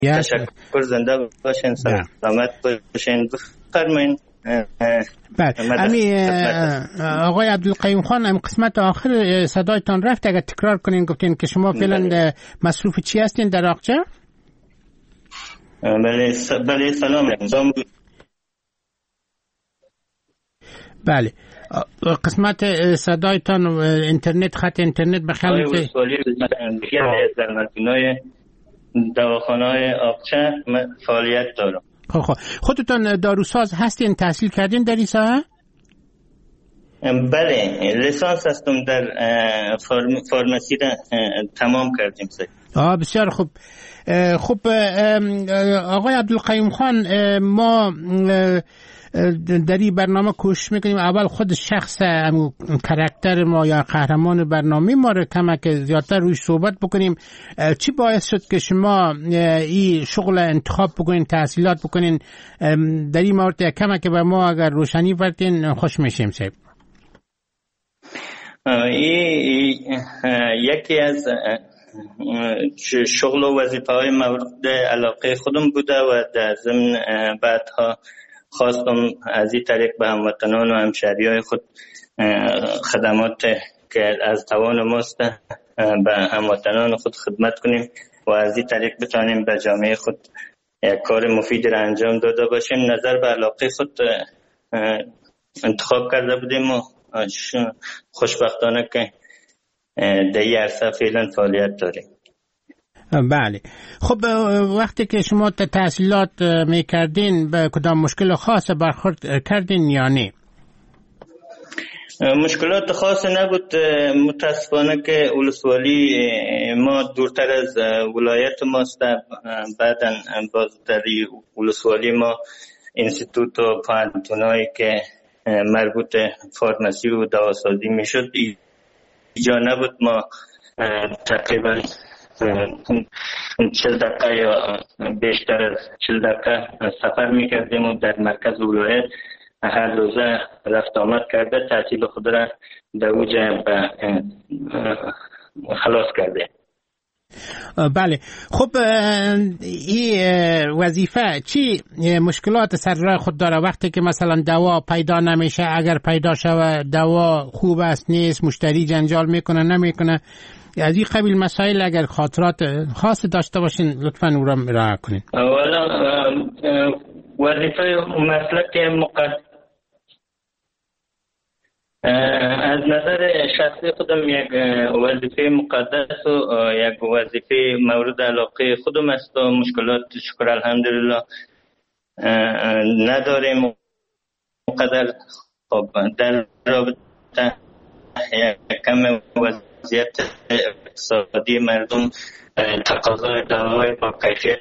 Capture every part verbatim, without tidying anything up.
تشکر، زنده باشین، سلامت باشین، بفرمایید. بله امی آقای عبدالقیوم خان، ام قسمت آخر صدایتان رفت، اگر تکرار کنین. گفتین که شما فعلا مصروف چی هستین در آقچه؟ بله بله سلام. بله قسمت صدایتان اینترنت، خط اینترنت بخیر در مدینه دواخانه‌های آقچه فعالیت دارم. خب خب خودتان داروساز هستین، تحصیل کردین در این ساحه؟ بله لیسانس هستم در فارم... فارمسی را تمام کردیم. آه بسیار خوب. خب آقای عبدالقیوم خان، ما در این برنامه کوشش میکنیم اول خود شخص کاراکتر ما یا قهرمان برنامه ما رو کمک زیادتر روی صحبت بکنیم. چی باعث شد که شما این شغل انتخاب بکنین، تحصیلات بکنین؟ در این مورد کمک به ما اگر روشنی بردین خوش میشیم. صاحب این یکی از شغل و وظیفه های مورد علاقه خودم بوده و در ضمن بعدها خواستم از این طریق به هموطنان و همشهریای خود خدمات که از توان ماست به هموطنان خود خدمت کنیم و از این طریق بتانیم به جامعه خود یک کار مفید را انجام داده باشیم. نظر به علاقه خود انتخاب کرده بودیم و خوشبختانه که در این عرصه فعلا فعالیت داریم. بله. خب وقتی که شما تحصیلات میکردین به کدام مشکل خاص برخورد کردین یا نه؟ مشکلات خاص نبود، متاسفانه که ولسوالی ما دورتر از ولایت ماست. بعدا باز در ولسوالی ما انستیتوت و پانتونایی که مربوط فارمسی و دواسازی میشد اینجا نبود. ما تقریبا چل دقیقه یا بیشتر از چل دقیقه سفر میکردیم و در مرکز ولایت هر روزه رفت آمد کرده تحصیل خود را در اوجه خلاص کرده. بله. خب این وظیفه چی مشکلات سر راه خود داره؟ وقتی که مثلا دوا پیدا نمیشه، اگر پیدا شود دوا خوب است نیست، مشتری جنجال میکنه نمیکنه، از این قبیل مسائل اگر خاطرات خاص داشته باشین لطفاً او را ارائه کنین. اولا وظیفه مسلک مقدس از نظر شخصی خودم یک وظیفه مقدس و یک وظیفه مورد علاقه خودم است و مشکلات شکر الحمدلله نداریم. مقدر خب در رابطه کم وضعیت اقتصادی مردم تقاضای دواهای با کیفیت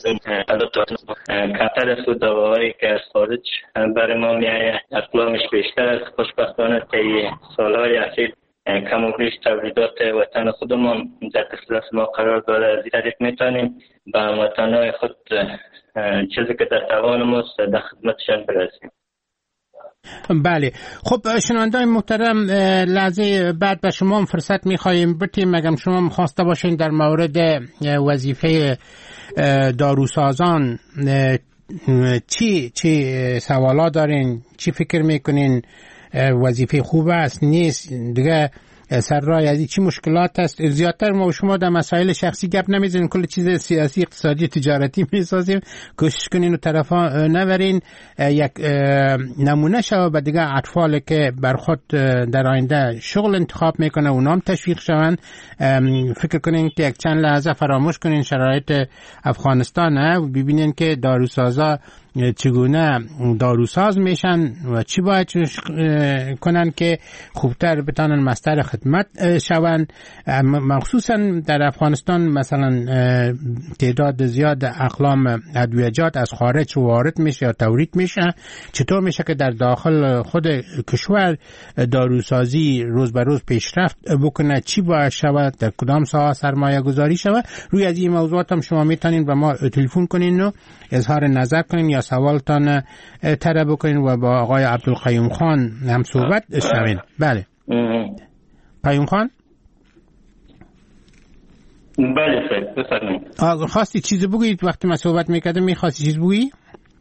کمتر است و دواهایی که از خارج برای ما میآید اقلامش بیشتر است. خوشبختانه طی سالهای اخیر کم و بیش تولیدات وطن خودمان در دسترس ما قرار داره. از این طریق میتونیم به هموطنان خود چیزی که در توان ماست در خدمتشان برسیم. بله. خب شنوندگان محترم، لحظه بعد به شما فرصت میخواهیم بتیم مگم شما خواسته باشین در مورد وظیفه داروسازان چی چی سوالات دارین، چی فکر میکنین وظیفه خوب است نیست، دیگه سر راه از چی مشکلات است؟ زیادتر ما و شما در مسائل شخصی گپ نمیزنیم، کل چیز سیاسی اقتصادی تجارتی میسازیم. کوشش کنین و طرفا نبرین، یک نمونه شو به دیگه اطفال که بر خود در آینده شغل انتخاب میکنه اونام تشویق شون. فکر کنین که یک چند لحظه فراموش کنین شرایط افغانستان و ببینین که داروسازا چگونه داروساز میشن و چی باید کنن که خوبتر بتانن مستر خدمت شوند. مخصوصا در افغانستان مثلا تعداد زیاد اقلام ادویجات از خارج وارد میشه یا تولید میشه. چطور میشه که در داخل خود کشور داروسازی روز به روز پیشرفت بکنه؟ چی باید شود؟ در کدام ساحه سرمایه گذاری شود؟ روی از این موضوعات هم شما میتونین به ما تلفن کنین و اظهار نظر کنین یا سوالتان طرح بکنین و با آقای عبدالقیوم خان هم صحبت شوین. بله. قیوم خان؟ بله صاحب بفرمایید. خواستی چیزی بگویید وقتی من صحبت میکردم؟ میخواستی چیز بگویی؟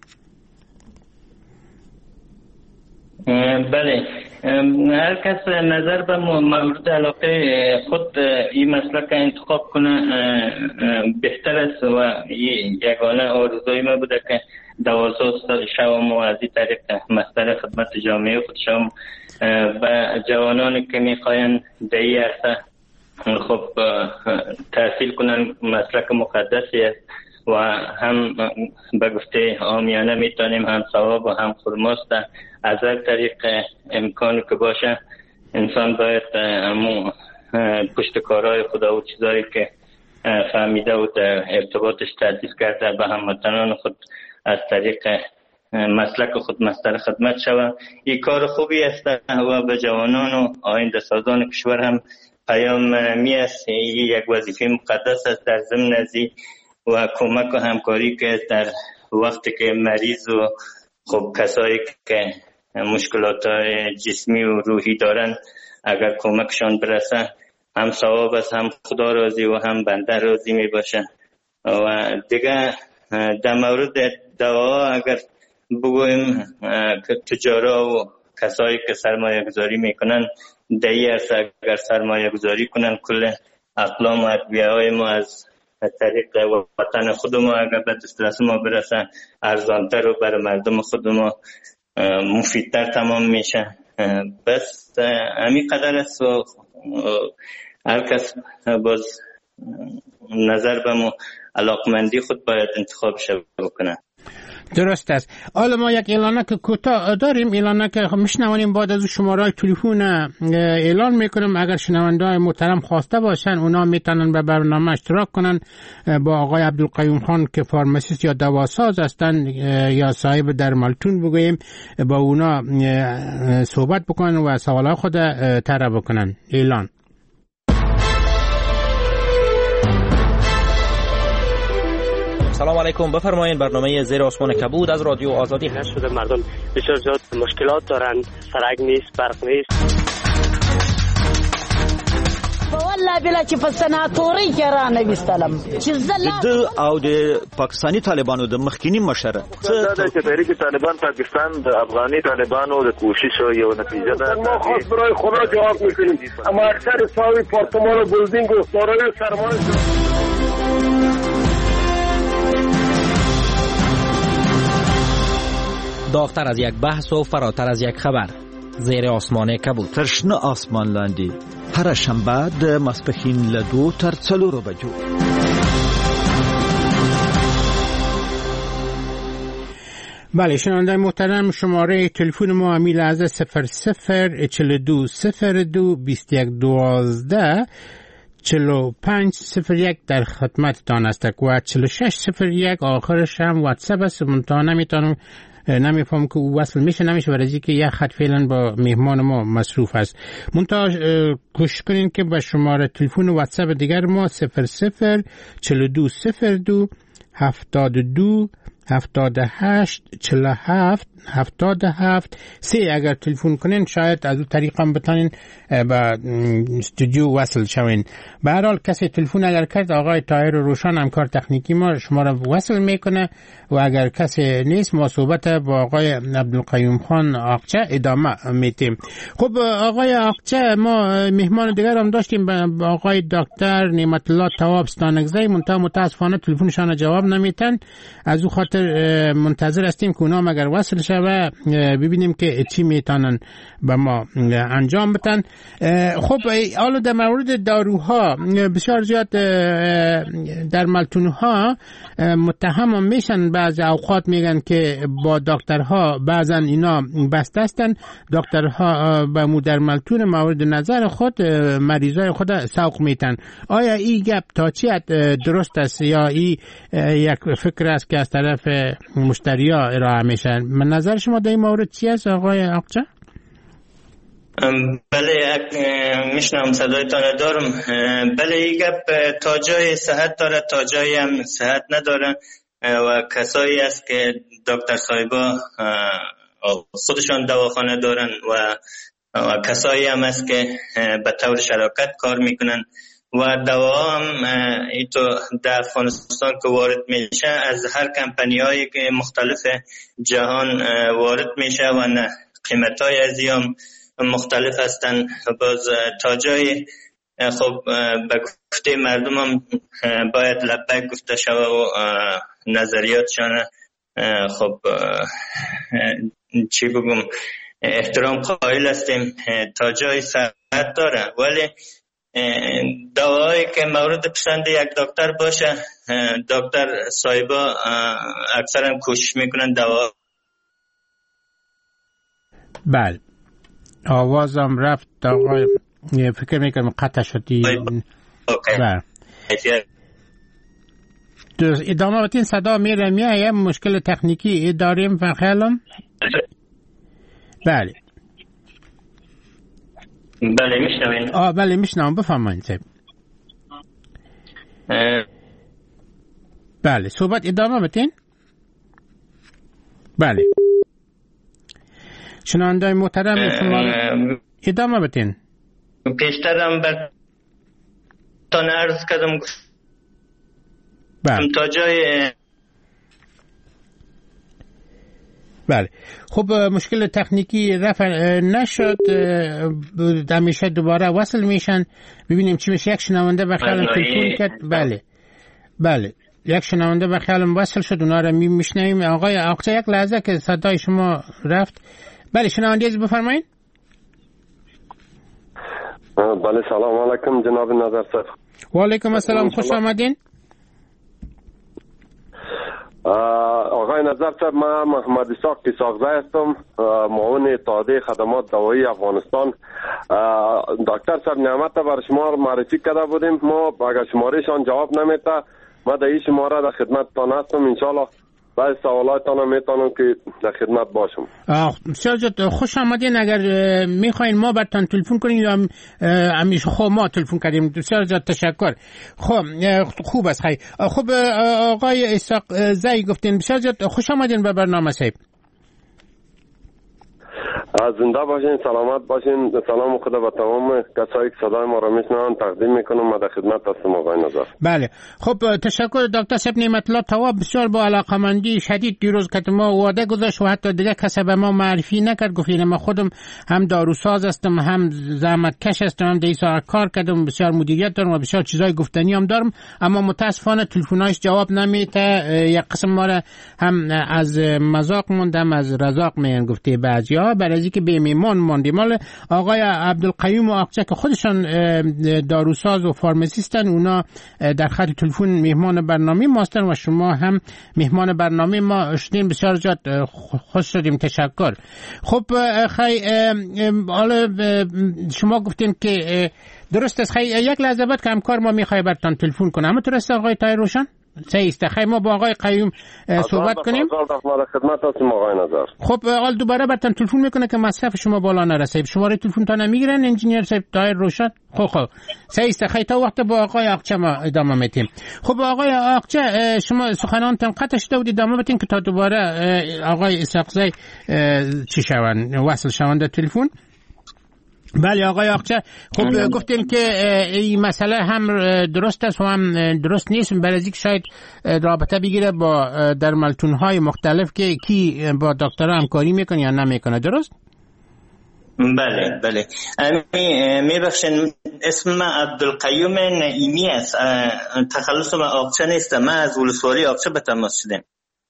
بله، هر کس نظر به مورد علاقه خود این مسلک انتخاب کنه بهتر است و یگانه آرزوی ما بوده که دوازده سال شوم و از این طریق مستر خدمت جامعه خود شوم و جوانانی که میخواین در این عرصه خب تحصیل کنن مسلک مقدسی است و هم به گفته عامیانه میتونیم هم ثواب و هم خرماست. از هر طریق امکانی که باشه انسان باید همون پشت کارهای خدا و چیزایی که فهمیده و در ارتباطش تدریس کرده به هموطنان خود از طریق مسلک خود مستر خدمت شود. این کار خوبی است و به جوانان و آینده سازان کشور هم پیام می است. یک وظیفه مقدس است در ضمن ازی و کمک و همکاری که در وقتی که مریض و خب کسایی که مشکلات جسمی و روحی دارن اگر کمکشان برسه هم ثواب است، هم خدا راضی و هم بنده راضی می باشه. و دیگه در مورد دوا اگر بگویم که تجارا و کسایی که سرمایه گذاری میکنن در این عرصه اگر سرمایه گذاری کنن کل اقلام و ادویه های ما از طریق وطن خود ما اگر به دسترس ما برسه ارزانتر و برای مردم خود ما مفیدتر تمام میشه. بس همین قدر است و هر کس باز نظر به ما علاقمندی خود باید انتخاب شد بکنه. درست است. حالا ما یک اعلانه که کوتاه داریم، اعلانه که میشنوانیم بعد از شماره تلفن اعلان میکنم. اگر شنونده‌های محترم خواسته باشن اونا میتونن به برنامه اشتراک کنن با آقای عبدالقیوم خان که فارماسیست یا دواساز هستن یا صاحب درمالتون بگوییم، با اونا صحبت بکنن و سوالات خود طرح بکنن. اعلان. سلام علیکم، بفرمایید. برنامه زیر آسمان کبود از رادیو آزادی هست. شده مردم بسیار زیاد مشکلات دارن، سرک نیست، برق نیست. والله بلا چې په سناتوري کې را نه وستلم چې زلا د او د پاکستاني طالبانو د مخکینی مشره څه د تحریک طالبان پاکستان د افغاني طالبانو د کوشش یو نتیجه ده. ما خاص برای خدا جواب میکنیم، اما اکثر ساوی پارتمان و بلدینگ و دارای سرمایه داغتر از یک بحث و فراتر از یک خبر. زیر آسمان کبود. ترشنه آسمان لاندی. هر شنبه د ماسپښین له دو تر څلورو بجو. بله شنونده محترم، شماره تلفن ما امی لحظه صفر صفر چهل و دو صفر دو بیست و یک دوازده چهل و پنج صفر یک در خدمتتان است و چهل و شش صفر یک آخرش هم واتساپ است. منتها نمیتونم نمیفهم که او وصل میشه نمیشه برای که یک خط فعلا با مهمان ما مصروف است. منتها کوشش کنین که با شماره تلفن و واتساپ دیگر ما صفر صفر چهل و دو صفر دو هفتاد و دو هفتاد و هشت چهل و هفت هفتاد و هفت سه اگر تلفن کنین شاید از اون طریق هم بتانین با استودیو وصل شوین. به هر حال کسی تلفن اگر کرد آقای طاهر روشن همکار تکنیکی ما شما را وصل میکنه و اگر کسی نیست ما صحبت با آقای عبدالقیوم خان آقچه ادامه میتیم. خب آقای آقچه ما مهمان دیگر هم داشتیم با آقای دکتر نعمت الله تواب ستانکزی، منتها متاسفانه تلفنشان جواب نمیتن. از او خاطر منتظر هستیم که اونا مگر وصل شوه ببینیم که چی میتونن به ما انجام بدن. خب حالا در مورد داروها بسیار زیاد در ملتونها متهم میشن، بعض اوقات میگن که با دکترها بعضا اینا بسته هستن، دکترها به مو در ملتون مورد نظر خود مریضای خود سوق میتن. آیا این گپ تا چی درست است یا این یک فکر است که از طرف مشتریا ارائه میشن؟ من نظر شما در این مورد چی است آقای آقچه؟ بله میشنم صدایتان دارم. بله این گپ تا جای صحت داره تا جای هم صحت نداره و کسایی است که دکتر صاحبا خودشان دواخانه دارن و, و کسایی هم است که به طور شراکت کار میکنن و دوا هم ایتو در افغانستان که وارد میشه از هر کمپانی هایی که مختلف جهان وارد میشه و قیمت های از هم مختلف هستن. باز تا جای خب به گفته مردم هم باید لبک گفته شود و نظریاتشان خب چی بگم احترام قائل هستیم، تا جای صحت داره. ولی دوایی که مورد پسند یک دکتر باشه، دکتر صاحبا اکثرا کوشش میکنن دوا. بله آوازم رفت آقای، فکر میکنم قطع شدی. بله ادامه بتین، صدا میره میایه، مشکل تکنیکی داریم و خیالم. بله بله میشنوین؟ آه بله میشنوم، بفرمایید صاحب. بله صحبت ادامه بتین. بله شنوندای محترم شما ادامه بتین. پیشترم بر تان عرض کردم بله تا جای بله خب مشکل تکنیکی رفع نشد، همیشه دوباره وصل میشن، ببینیم چی میشه. یک شنونده بخیالم تلفن کرد. بله بله یک شنونده بخیالم وصل شد، اونا رو میشنویم. آقای آقچه یک لحظه که صدای شما رفت. بله شنونده از بفرمایید. بله سلام علیکم جناب نظر صاحب. و علیکم السلام، خوش آمدین. آقای نظر صاحب، من محمد اسحاق اسحاقزی هستم، معاون اتحادیه خدمات دوایی افغانستان. دکتر صاحب نعمت برای شما معرفی کرده بودیم، ما اگر شمارهشان جواب نمیده ما در این شماره در خدمتتان هستم. انشالله بعد سوالاتتان میتونم که در خدمت باشم. بسیار خوش آمدین. اگر میخواین ما براتون تلفن کنیم یا همیشه خب ما تلفن کردیم. بسیار زیاد تشکر. خب خوب است. خیلی خب آقای اسحاقزی گفتین بسیار زیاد خوش آمدین به برنامه صاحب. زنده باشین، سلامت باشین. سلام خدا به تمام کسایی که صدای ما را میشنوند تقدیم میکنم. ما در خدمت هستم آقای نظر. بله خب تشکر دکتر صاحب نعمت الله طواب، بسیار با علاقمندی شدید دیروز که ما وعده گذاشت و حتی دیگه کسی به ما معرفی نکرد. گفتین ما خودم هم داروساز هستم، هم زحمت کش هستم، هم دیگه ساعت کار کردم، بسیار مدیریت دارم و بسیار چیزای گفتنی هم دارم، اما متاسفانه تلفناش جواب نمیده. یک قسم ما را هم از مذاق موندم از رزاق میان گفته بعضیا، برای که به میمون ماندیم. مال آقای عبدالقیوم آقچه که خودشان داروساز و فارماسیستن، اونا در خط تلفن مهمان برنامه ماستن و شما هم مهمان برنامه ما شدین. بسیار زیاد خوش شدیم، تشکر. خب خیلی حالا شما گفتین که درست است. خیلی یک لحظه بعد که همکار ما میخوای براتون تلفن کنه، اما درست آقای طاهر روشن صحیح است. خیلی ما با آقای قیوم صحبت کنیم. خدمت هستم آقای نظر. خب حال دوباره براتون تلفن میکنه که مصرف شما بالا نرسه. شماره تلفن تا نمیگیرن انجینیر صاحب طاهر روشن. خب خب صحیح است. خیلی تا وقت با آقای آقچه ما ادامه میدیم. خب آقای آقچه شما سخنانتون قطع شده بود، ادامه بدین که تا دوباره آقای اسحاقزی چی شون وصل شون در تلفن. بله آقای آقچه خب گفتین که این مسئله هم درست است و هم درست نیست، برای اینکه شاید رابطه بگیره با درملتون‌های مختلف که کی با دکترها همکاری میکنه یا نمیکنه، درست؟ بله بله میبخشن اسم من عبدالقیوم نعیمی است، تخلص من آقچه نیست، من از ولسوالی آقچه به تماس شدم.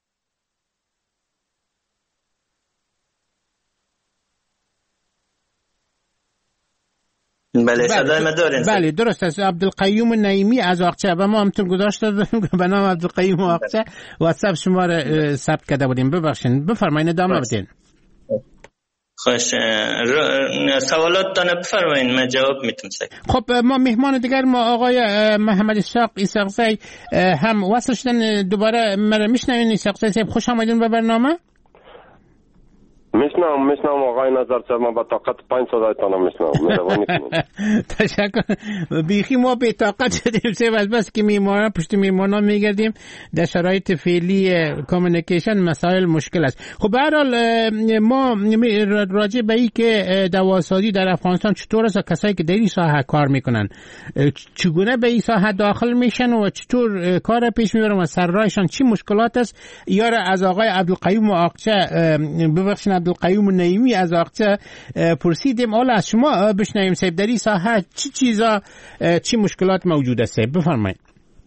بله صدای ما دارین؟ بله درست است. عبدالقیوم نعیمی از آقچه و ما همتون گذاشته به نام عبدالقیوم آقچه واتساپ شما را ثبت کرده بودیم. ببخشید بفرمایید ادامه بدین. خوش سوالاتتان بفرمایید من جواب میتونم. خب ما مهمان دیگر ما آقای محمد اسحاق اسحاقزی هم وصل شدن، دوباره مرا میشنوین؟ اسحاقزی صاحب خوش آمدین به برنامه. میشنم میشنم آقای نظر صاحب، من با طاقت پنج صدایتان میشنم. مهربانی کنید. تشکر. بیخی ما به طاقت شدیم سه بس بس که میمانا پشت میمانا میگردیم در شرایط فعلی کامیونیکیشن مسائل مشکل است. خب به هر حال ما راجع به این که دواسازی در افغانستان چطور است، کسایی که در این ساحه کار میکنن چگونه به این ساحه داخل میشن و چطور کار پیش میبرن و سررایشان چی مشکلات است، یا از آقای عبدالقیوم آقچه ببخشید عبدالقیوم نعیمی از آقچه پرسیدیم. حالا از شما بشنویم صاحب در این ساحه چی چیزا چی مشکلات موجود است، بفرمایید.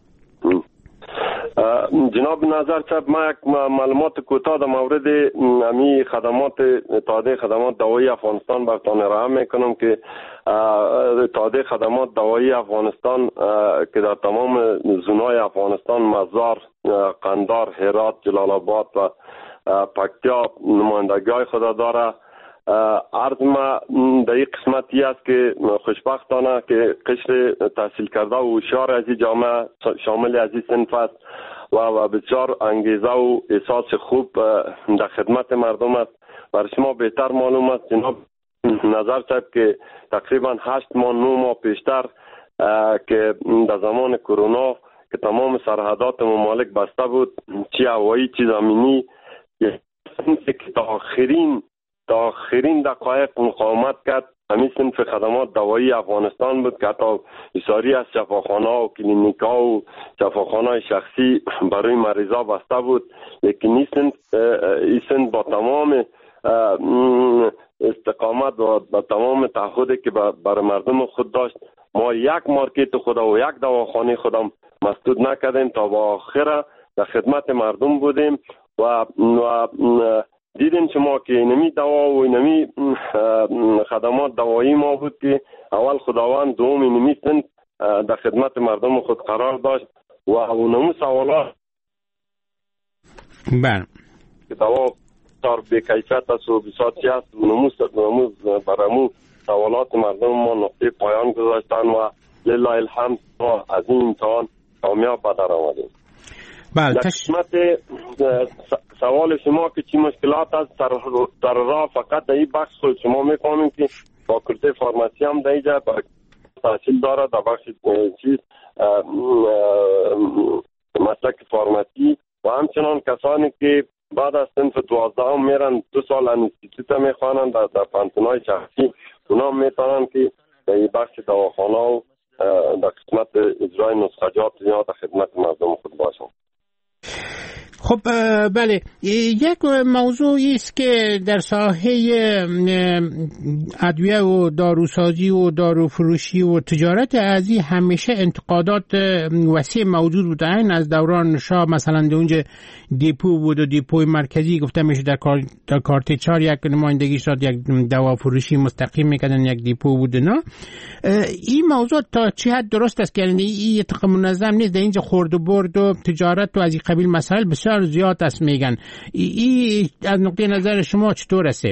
جناب نظر صاحب، ما یک معلومات کوتاه در مورد امی خدمات اتحادیه خدمات دوایی افغانستان براتون ارائه میکنم که اتحادیه خدمات دوایی افغانستان که در تمام زونای افغانستان مزار، قندار، هرات، جلال آباد و پکتیا نمایندگی خود داره. عرض ما در این قسمتی است که خوشبختانه که قشر تحصیل کرده و هوشیار از این جامعه شامل از این صنف است و بسیار انگیزه و احساس خوب در خدمت مردم است. برای شما بهتر معلوم است جناب نظر صاحب که تقریبا هشت ماه نو ماه پیشتر که در زمان کرونا که تمام سرحدات ممالک بسته بود، چی هوایی چی زمینی، که تا آخرین تا آخرین دقایق مقاومت کرد. همین صنف خدمات دوایی افغانستان بود که حتی ایساری از شفاخانه و کلینیکا و شفاخانه شخصی برای مریضا بسته بود. لیکن این صنف این صنف با تمام استقامت و با تمام تعهدی که برای مردم خود داشت، ما یک مارکت خود و یک دواخانه خودم مسدود نکردیم تا با آخر در خدمت مردم بودیم و, و دیدیم شما که اینمی دوا و اینمی خدمات دوایی ما بود که اول خداوند، دوم اینمی صنف در خدمت مردم خود قرار داشت و اونمو سوالات بله که دوا بسیار بی‌کیفیت است و بساطی است، اونمو برامو سوالات مردم ما نقطه پایان گذاشتن و لله الحمد ما از این امتحان کامیاب به در آمدیم. بله. در قسمت سوال شما که چی مشکلات است در راه، فقط در این بخش خود شما میفهمیم که فاکولته فارماسی هم در اینجا تحصیل داره در بخش چیز مسلک فارماسی و همچنان کسانی که بعد از صنف دوازده هم میرن دو سال انستیتوت میخوانن در, در پانتونای شخصی، اونا میتونن که در این بخش دواخانه و در قسمت اجرای نسخجات یا در خدمت مردم خود باشن. خب بله، یک موضوعی است که در ساحه ادویه و داروسازی و داروفروشی و تجارت ارزی همیشه انتقادات وسیع موجود بود. این از دوران شاه مثلا در اونجا دیپو بود و دیپوی مرکزی گفته میشه در, کار در کارت چار یک نمایندگی شد، یک دوا فروشی مستقیم میکردن، یک دیپو بود. نه این موضوع تا چه حد درست است که این تقم منظم نیست؟ در اینجا خورد و برد و تجارت و از این قبیل مسائل بسیار زیاد است میگن. ای از نقطه نظر شما چطور است؟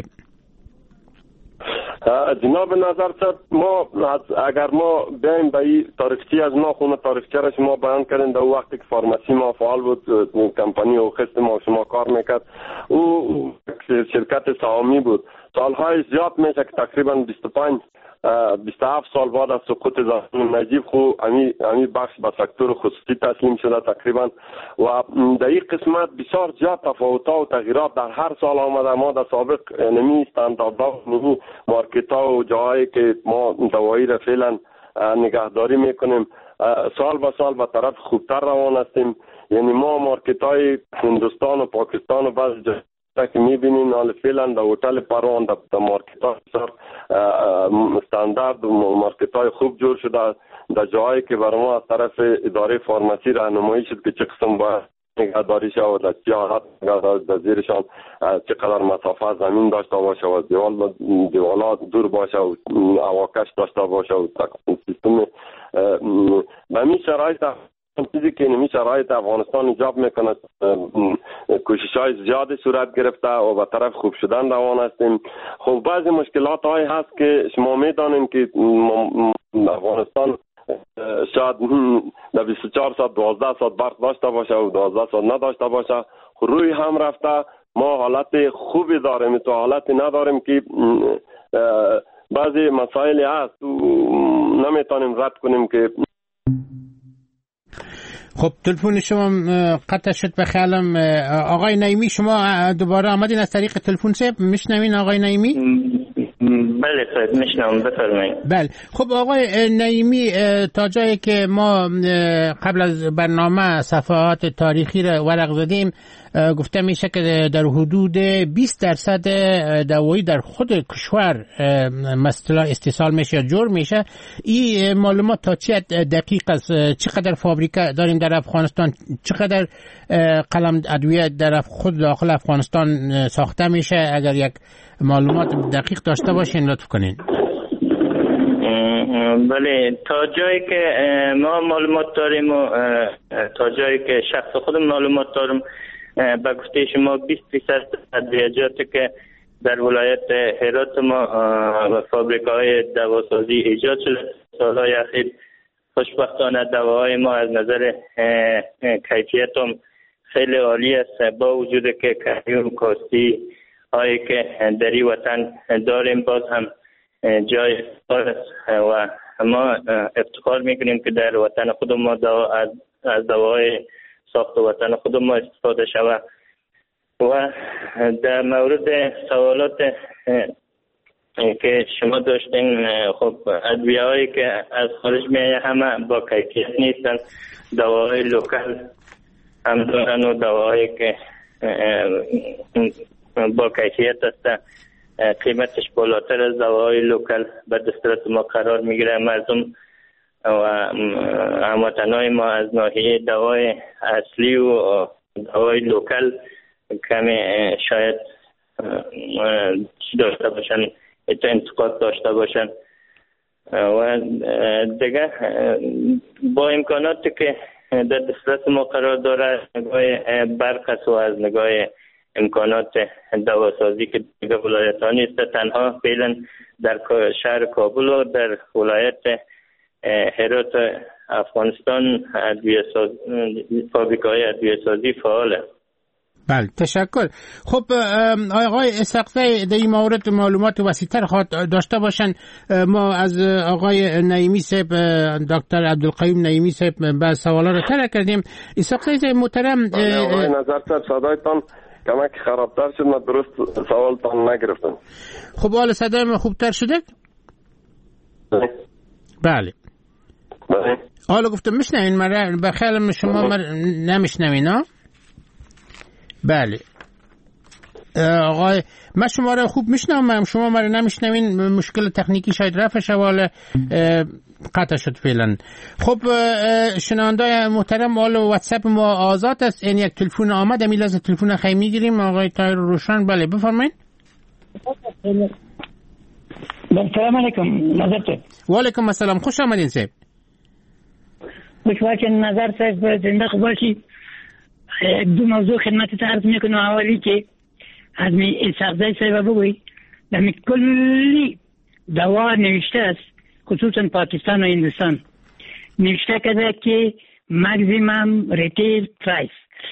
جناب نظر صاحب، ما اگر ما بیایم به این تاریخچه از ما خونه تاریخچه را شما بیان کردین، در وقتی که فارماسی ما فعال بود، کمپانی و خست ما شما کار میکرد، او شرکت سهامی بود. سالهای زیاد میشه که تقریبا بیست و پنج بیست و هفت سال بعد از سقوط زمان نجیب خو امی امی بخش به سکتور خصوصی تسلیم شده تقریبا و در این قسمت بسیار زیاد تفاوت‌ها و تغییرات در هر سال آمده. ما در سابق نمی استانداردها نمی مارکت‌ها و جاهایی که ما دوایی را فعلا نگهداری میکنیم سال به سال به طرف خوبتر روان هستیم. یعنی ما مارکت‌های هندوستان و پاکستان و بعض جاهای که میبینین حال فعلا در هتل پروان در مارکت ها بسیار استاندارد و مارکت های خوب جور شده. در جایی که برای ما از طرف اداره فارماسی راهنمایی شد که چه قسم باید نگهداری شود، در چه حالت نگهداری در زیرشان چقدر مسافت زمین داشته باشه و دیوال دیوالات دور باشه و هواکش داشته باشه و سیستم به همین شرایط چیزی که نمی شرایط افغانستان ایجاب میکنه کوشش های زیادی صورت گرفته و به طرف خوب شدن روان هستیم. خب بعضی مشکلات های هست که شما میدانیم که افغانستان شاید در بیست و چهار ساعت دوازده ساعت برق داشته باشه و دوازده ساعت نداشته باشه، روی هم رفته ما حالت خوبی داریم، تو حالتی نداریم که بعضی مسائل هست نمیتونیم رد کنیم که. خب تلفن شما قطع شد به خیالم. آقای نعیمی شما دوباره آمدین از طریق تلفن سه میشنوین آقای نعیمی؟ بله صاحب میشنوم، بفرمایید. بله خب آقای نعیمی، تا جایی که ما قبل از برنامه صفحات تاریخی را ورق زدیم گفته میشه که در حدود بیست درصد دوایی در خود کشور مثلا استحصال میشه یا جور میشه. این معلومات تا چه دقیق است؟ چقدر فابریکه داریم در افغانستان؟ چقدر قلم ادویه در خود داخل افغانستان ساخته میشه؟ اگر یک معلومات دقیق داشته باشین لطف کنین. بله تا جایی که ما معلومات داریم و تا جایی که شخص خودم معلومات دارم، به گفته شما بیست درصد ادویه‌جاتی که در ولایت هرات ما فابریکه‌های دواسازی ایجاد شده سالهای اخیر، خوشبختانه دواهای ما از نظر کیفیت هم خیلی عالی است، با وجود که کمیون کاستی هایی که در این وطن داریم باز هم جای افتخار است و ما افتخار میکنیم که در وطن خود ما دوا از دواهای ساخت وطن خود ما استفاده شود. و در مورد سوالات که شما داشتین، خب ادویه هایی که از خارج میایه همه با کیفیت نیستن، دواهای لوکل هم دارن و دواهایی که با کیفیت است قیمتش بالاتر از دواهای لوکل به دسترس ما قرار میگیره. مردم و هموطنای ما از ناحیه دوای اصلی و دوای لوکل کمی شاید چی داشته باشن، انتقاد داشته باشن و دیگه با امکاناتی که در دسترس ما قرار داره نگاه برق است و از نگاه امکانات دواسازی که دیگه ولایت ها نیست، تنها فعلا در شهر کابل و در ولایت هرات افغانستان ادویه ساز فابریکای ادویه سازی فعاله. بله تشکر. خب آقای اسحاقزی در این مورد معلومات وسیع‌تر خواهد داشته باشن. ما از آقای نعیمی صاحب، دکتر عبدالقیوم نعیمی صاحب بعض سوالا رو طرح کردیم. اسحاقزی محترم، آقای نظر صاحب صدایتان کمک خرابتر شد، من درست سوالتان نگرفتم. خب حالا صدای من خوبتر شده؟ بله بله بله. حالا گفتم میشنوین مرا؟ به خیال شما مر... نمیشنوین ها؟ بله آقای من شما را خوب میشنوم، شما مرا نمیشنوین، مشکل تکنیکی شاید رفع شواله قطع شد فعلا. خب شنوندای محترم، حالا واتساپ ما آزاد است، این یک تلفن آمد امی لازم تلفن خیلی میگیریم. آقای طاهر روشن بله بفرمایید. سلام علیکم نظر. و علیکم السلام، خوش آمدین صاحب. خوش باشین نظر صاحب، زنده خوب باشید. دو موضوع خدمت عرض میکنم. اولی که از می اسحاقزی صاحب بگوی در کلی دوا نوشته است، خصوصا پاکستان و هندوستان نوشته کرده که ماکسیمم ریتیل پرایس،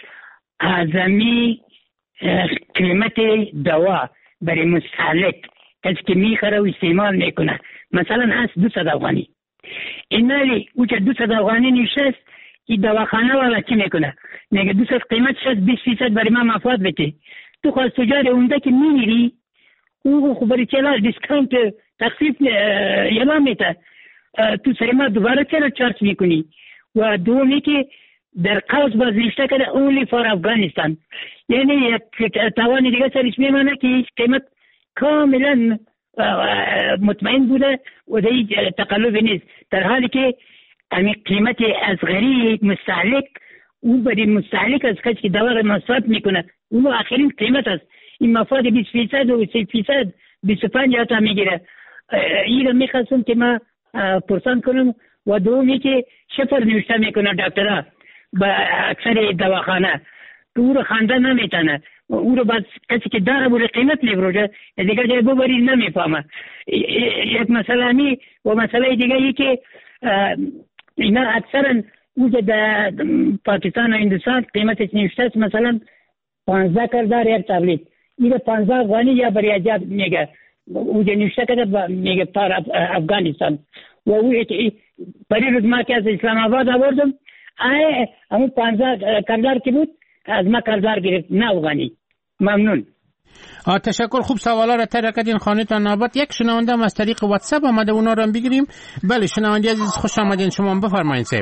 اعظمی قیمت دوا برای مستهلک کسی که میخره و استعمال میکنه مثلا هست دو صد افغانی. اینالی او که دو صد افغانی نوشته است، این دواخانه والا چی میکنه؟ میگه دو صد قیمتش هست بیست فیصد برای من مفاد بده. تو خواست تجار اونده که میمیری او خب برای چلا دیسکانت تخفیف یلا میته، تو سر ما دوباره چرا چارج میکنی؟ و دومی که در قوس باز نوشته کرده only for افغانستان، یعنی یک توان دیگه سرش میمانه که هیچ قیمت کاملا مطمئن بوده و دیگه تقلب نیست، در حالی که همین قیمت از غریب مستهلک او برای مستهلک از کسی که دوا مصرف میکنه اون آخرین قیمت است. این مفاد بیست فیصد و سی فیصد بیست و پنج تا میگیره. این رو میخواستم که ما پرسان کنم. و دومی که شفر نوشته میکنه دکترها با اکثر دواخانه او رو خانده نمیتونه، او رو باز کسی که داره بوده قیمت میبروده دیگر جای ببری نمیفهمه. یک مسئله می و مسئله دیگه ای که اینا اکثرا او در پاکستان و هندوستان قیمتش نوشته است، مثلا پانزده کردار یک تبلیت این پانزده افغانی یا بریاجت میگه اونجا نوشته کرده میگه پر افغانستان و او برای روز ما که از اسلام آباد آوردم همون پانزده کردار که بود از ما کردار گرفت نه افغانی. ممنون. آه تشکر. خوب سوالا را طرح کردین خانه تا نابات. یک شنونده هم از طریق واتساپ آمده اونا رو هم بگیریم. بله شنونده عزیز خوش آمدین، شما هم بفرمایید صاحب.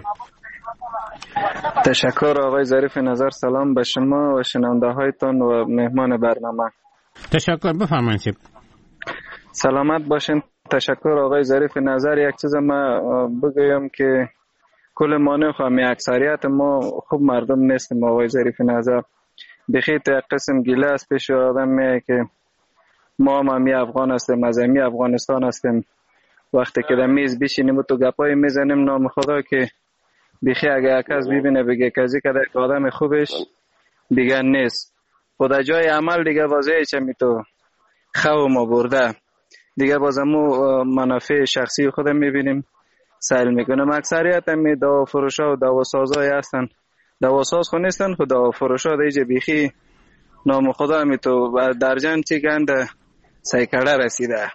تشکر آقای ظریف نظر، سلام به شما و شنونده هایتان و مهمان برنامه. تشکر، بفرمایید صاحب. سلامت باشین. تشکر آقای ظریف نظر. یک چیز ما بگویم که کل مانع خواهمی اکثریت ما خوب مردم نیستیم آقای ظریف نظر. بخیط یک قسم گیله است پیش آدم میه که ما هم همی افغان هستیم، از همی افغانستان هستیم. وقتی که در میز بشینیم و تو گپای میزنیم نام خدا که بخی اگه یک کس ببینه بگه کسی که یک آدم خوبش دیگه نیست. خدا جای عمل دیگه واضحه چمی تو خو ما برده دیگه بازمو منافع شخصی خودم میبینیم سیل میکنم. اکثریت همی دوا فروش ها و دوا ساز های هستن، دوا ساز خود نیستن خود دوا فروش ها دیجه بیخی نام خدا همی تو در جن چی گند سیکڑه رسیده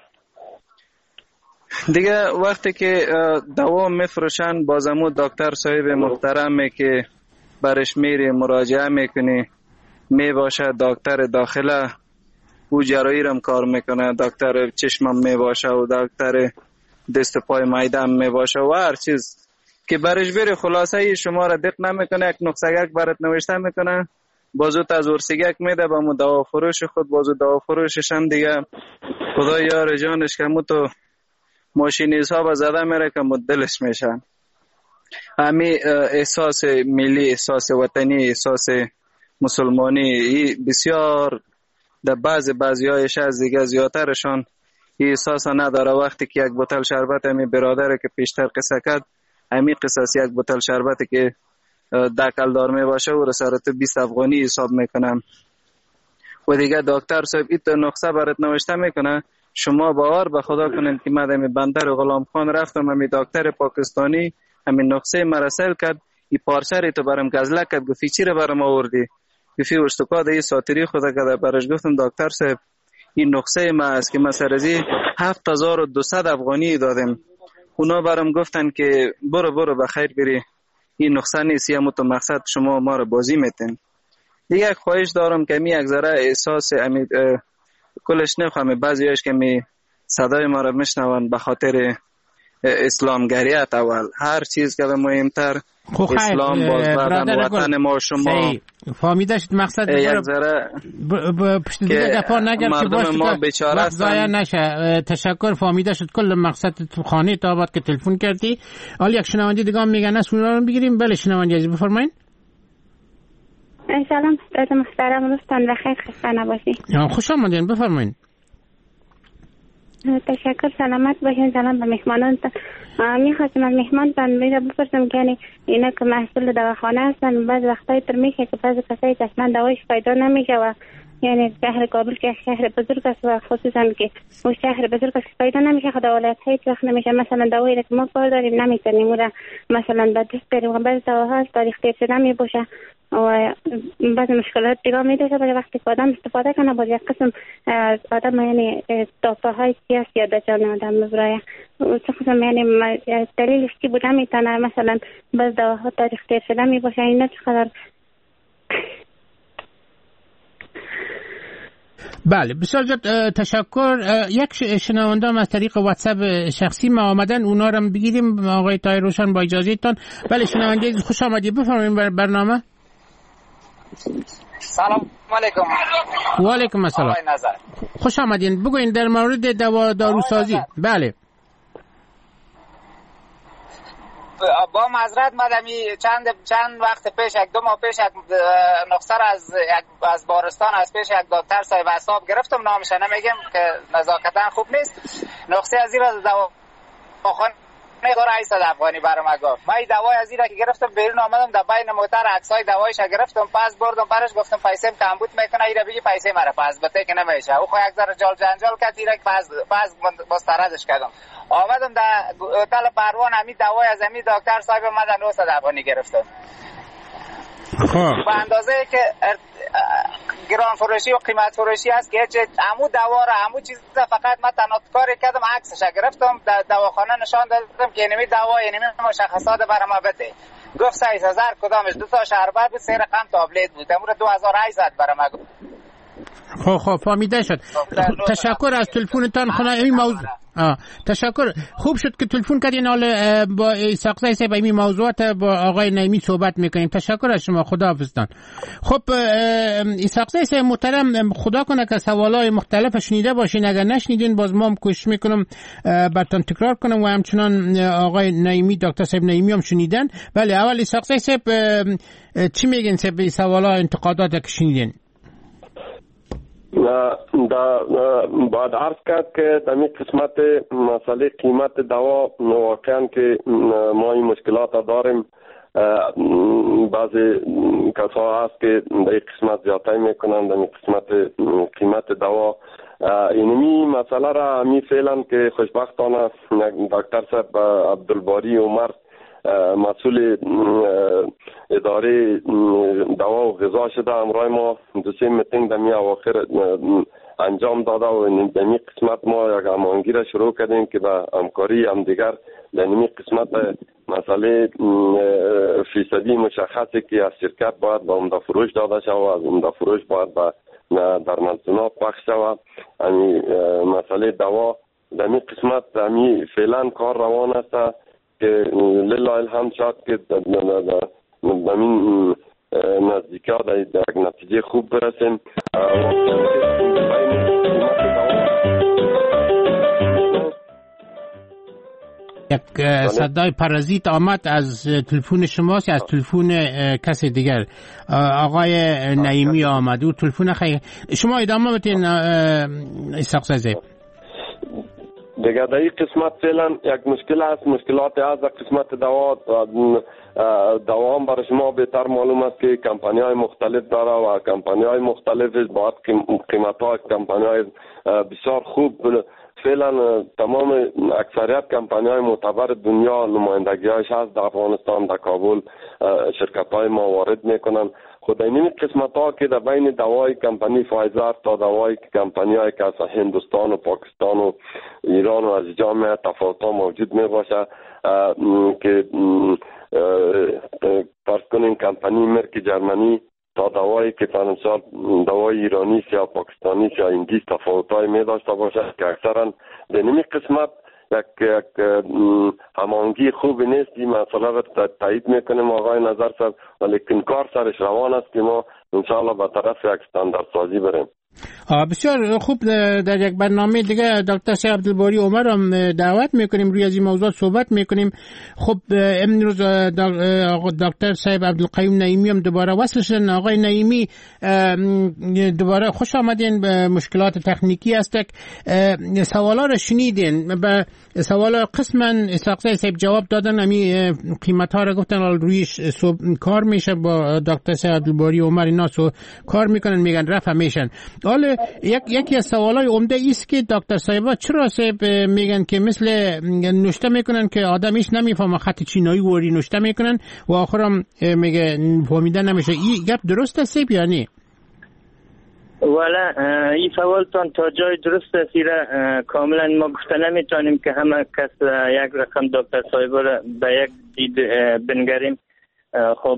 دیگه. وقتی که دوا میفروشن بازمو دکتر صاحب محترمی که برش میری مراجعه میکنی می باشه، دکتر داخله او جراحی رم کار میکنه، دکتر چشمم می باشه و دکتر دست پای معده هم می باشه و هر چیز که برش بری خلاصه ای شما را دق نمیکنه، یک نقصه‌گک برات نوشته میکنه، بازو تا زورسیگک میده با مو دوا فروش خود، بازو دوا فروشش هم دیگه خدا یار جانش که مو تو ماشین حساب زده میره که مدلش میشه. همی احساس ملی، احساس وطنی، احساس مسلمانی بسیار در بعض بعضی هایش از دیگه زیادترشان این احساس نداره. وقتی که یک بوتل شربت همی برادره که پیشتر قصه کرد همی قصص یک بوتل شربتی که دکل دار می باشه و رسالت بیست افغانی حساب میکنم و دیگه دکتر صاحب ایت نقصه برات نوشته میکنه. شما باور به خدا کنین که من همی بندر غلام خان رفتم، همی دکتر پاکستانی همی نقصه مرسل کرد، ای پارسری تو برم گزله کرد، گفتی چی رو برم آوردی؟ گفتی اشتکا ده ای ساتری خدا کرده. برش گفتم دکتر صاحب این نقصه ما است که ما سرزی هفت هزار و دویست افغانی دادم. اونا برم گفتن که برو برو بخیر بری، این نقصه نیست، یا تو مقصد شما ما رو بازی میتین. دیگه یک خواهش دارم که می یک ذره احساس امی کلش نخواهم بعضی هایش که می صدای ما رو میشنون به خاطر اسلامگریت اول هر چیز که مهمتر اسلام بازبردن وطن ما شما فهمیده شد مقصد یک ذره پشت دیگه دفاع نگر که باشه وقت ضایع نشه. تشکر، فهمیده شد کل مقصد تو خانه تا آباد که تلفن کردی. حالا یک شنونده دیگه هم میگن است اونا رو بگیریم. بله شنونده عزیز بفرمایین. سلام استاد محترم، روزتان بخیر، خسته نباشید. خوش آمدین، بفرمایین. تشکر، سلامت باشین. سلام به مهمانان. میخواستم از مهمانتان میره بپرسم که یعنی اینا که محصول دواخانه هستن بعض وقتایی تر میشه که بعض کسایی که اصلا دوایش پیدا نمیشه و یعنی شهر کابل که شهر بزرگ است و خصوصا که اون شهر بزرگ است پیدا نمیشه، خدا ولایت هیچ وقت نمیشه. مثلا دوایی که ما کار داریم نمیتونیم اون را مثلا به دست بریم و بعض دواها تاریخ تیر شده میباشه و بعض مشکلات دیگه میده که برای وقتی که آدم استفاده کنه باز یک قسم آدم یعنی داپاهای سیاسی یا دچان آدم برای چه قسم یعنی دلیلش چی بوده میتونه مثلا بعض دواها تاریخ تیر شده میباشه. اینا چقدر بله بسیار زیاد تشکر. یک شنونده هم از طریق واتساپ شخصی ما آمدن، اونا رو بگیریم آقای طاهر روشن با اجازه تان. بله شنونده خوش آمدید، بفرمایید بر برنامه. سلام علیکم. و علیکم السلام. خوش آمدین. بگوین در مورد دوا داروسازی. بله با معذرت مدمی چند چند وقت پیش یک دو ماه پیش یک نقصه از از بارستان از پیش یک دکتر صاحب اعصاب گرفتم، نامش نمیگم که نزاکتاً خوب نیست. نقصه از زیر دوا خانه داره هشتصد افغانی برام گفت. من دوای از زیر که گرفتم بیرون آمدم در بین موتر عکسای دوایش گرفتم پس بردم برش گفتم پیسه کمبود میکنه ایرا بگی پیسه مرا پس بته که نمیشه. او خو یک ذره جال جنجال کرد ایرا پس پس مستردش کردم. آمدم در هتل پروان همین دوای از همین دکتر صاحب من نهصد افغانی گرفتم. خب به اندازه که گران فروشی و قیمت فروشی است که هیچ عمو دوا را عمو چیز فقط من تنها کاری کردم عکسش گرفتم در دواخانه نشان دادم که اینمی دوا اینمی مشخصات برام بده. گفت سیز هزار کدامش دو تا شربت بود سه رقم تابلت بود امور دو هزار و هشتصد برام گفت. خب خب فهمیده شد. تشکر از تلفنتان خدا این موضوع آه. تشکر خوب شد که تلفن کردین. حالا با اسحاق زی صاحب این موضوعات با آقای نعیمی صحبت میکنیم. تشکر از شما. خداحافظتان. خب اسحاق زی صاحب محترم خدا کنه که سوالای مختلف شنیده باشین. اگر نشنیدین باز ما هم کوشش میکنم براتون تکرار کنم و همچنان آقای نعیمی دکتر صاحب نعیمی هم شنیدن. بله اول اسحاق زی صاحب چی میگین صاحب به سوالا انتقادات که شنیدین؟ دا باید عرض کرد که در این قسمت مسئله قیمت دوا واقعا که ما این مشکلات داریم. بعضی کسا هست که در این قسمت زیادتر میکنن در این قسمت قیمت دوا. اینمی مسئله را همی فعلا که خوشبختانه دکتر صاحب عبدالباری عمر مسئول اداره دوا و غذا شده امرای ما دو سه میتینگ در می اواخر انجام داده و در این قسمت ما یک هماهنگی را شروع کردیم که به همکاری هم دیگر در این قسمت مسئله فیصدی مشخصی که از شرکت باید به عمده فروش داده شود و از عمده فروش باید به درمانسونا پخش شود. یعنی مسئله دوا در این قسمت همی فعلا کار روان است که لله الحمد شد که در این نزدیکا در یک نتیجه خوب برسیم. یک صدای پرازیت آمد از تلفن شماست از تلفن کسی دیگر. آقای نعیمی آمد او تلفن خیلی شما ادامه بدین اسحاق زی. دیگر در این قسمت فعلا یک مشکل است. مشکلات از قسمت دوا دوا هم برای شما بهتر معلوم است که کمپانی های مختلف داره و کمپانی های مختلف باید قیمت های کمپانی های بسیار خوب. فعلا تمام اکثریت کمپانی های معتبر دنیا نمایندگی هایش هست در افغانستان در کابل شرکت های ما وارد میکنن. خود این قسمت ها که در بین دوای کمپانی فایزر تا دوای کمپانی های که از هندوستان و پاکستان و ایران و از جامعه تفاوت ها موجود می باشه که فرض کنین کمپانی مرک جرمنی تا دوایی که مثلا دوای ایرانی یا پاکستانی یا انگلیس تفاوت های می داشته باشه که اکثرا در این قسمت یک یک هماهنگی خوبی نیست. این مسئله را تایید میکنیم آقای نظر صاحب ولیکن کار سرش روان است که ما انشاءالله به طرف یک استاندارد سازی بریم. بسیار خوب. در یک برنامه دیگه دکتر صاحب عبدالباری عمر هم دعوت میکنیم روی از این موضوع صحبت میکنیم. خب امروز دکتر صاحب عبدالقیوم نعیمی هم دوباره وصل شدن. آقای نعیمی دوباره خوش آمدین. به مشکلات تکنیکی است سوالا رو شنیدین. به سوالا قسما اسحاق زی صاحب جواب دادن. امی قیمت ها رو گفتن روی کار میشه با دکتر صاحب عبدالباری عمر اینا کار میکنن میگن رفع میشن. حالا یک یکی از سوالای عمده است که دکتر صاحبا چرا صاحب میگن که مثل نوشته میکنن که آدمیش نمیفهمه خط چینایی وری نوشته میکنن و آخرام میگه فهمیده نمیشه. این گپ درست است صاحب یا نه؟ والا این سوالتان تا جای درست است. کاملا ما گفته نمیتونیم که همه کس یک رقم دکتر صاحبا را به یک دید بنگریم. خب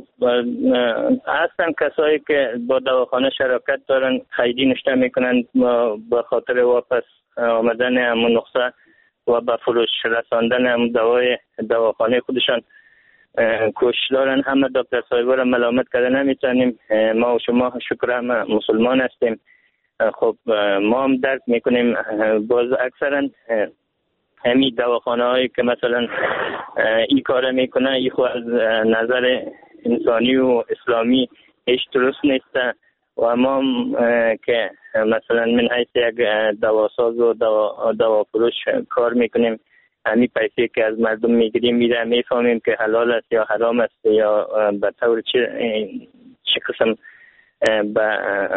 هستن کسایی که با دواخانه شراکت دارن خیلی نشته میکنن به خاطر واپس آمدن همون نقصه و به فروش رساندن همون دوای دواخانه خودشان کوشش دارن. همه دکتر صاحبا را ملامت کرده نمیتونیم. ما و شما شکر همه مسلمان هستیم. خب ما هم درک میکنیم. باز اکثرا همین دواخانه هایی که مثلا این کار میکنه این خود از نظر انسانی و اسلامی هیچ درست نیست و ما که مثلا من حیث یک دواساز و دوا, دوا فروش کار میکنیم همین پیسه که از مردم میگیریم میره میفهمیم که حلال است یا حرام است یا به طور چه, چه قسم به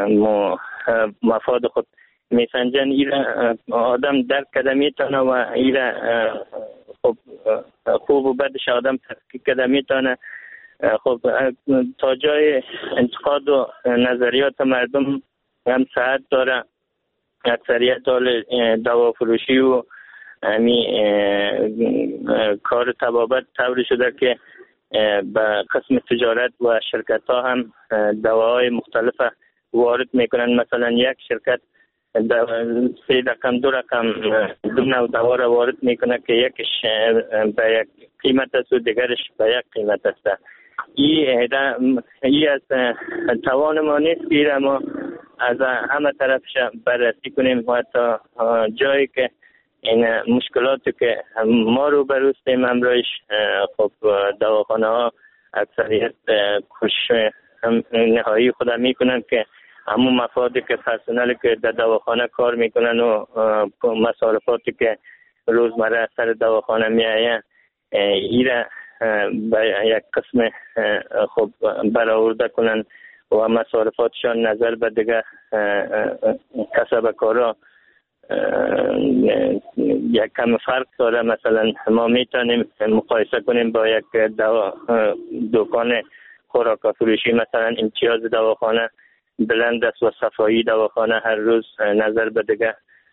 مفاد خود میسنجن. ایره آدم درک کرده میتونه و ایره خب خوب و بدش آدم تفکیک کرده میتونه. خب تا جای انتقاد و نظریات مردم هم صحت داره. اکثریت حال دوا فروشی و همی کار طبابت طوری شده که به قسم تجارت و شرکت ها هم دواهای مختلف وارد میکنن. مثلا یک شرکت سه رقم دو رقم دو نوع دوا را وارد میکنه که یکش به یک قیمت است و دیگرش به یک قیمت است. این ای از توان ما نیست که ما از همه طرفش بررسی کنیم و تا جایی که این مشکلاتی که ما رو بروستیم امروز خب دواخانه ها اکثریت کوشش نهایی خود میکنن که همون مفادی که پرسنلی که در دواخانه کار میکنن و مصارفاتی که روزمره سر دواخانه میآید ایره به یک قسم خب برآورده کنن و مصارفاتشان نظر به دیگه کسب کارا یک کم فرق داره. مثلا ما میتونیم مقایسه کنیم با یک دوا دکان خوراک فروشی، مثلا امتیاز دواخانه بلند است و صفایی دواخانه هر روز نظر به دیگه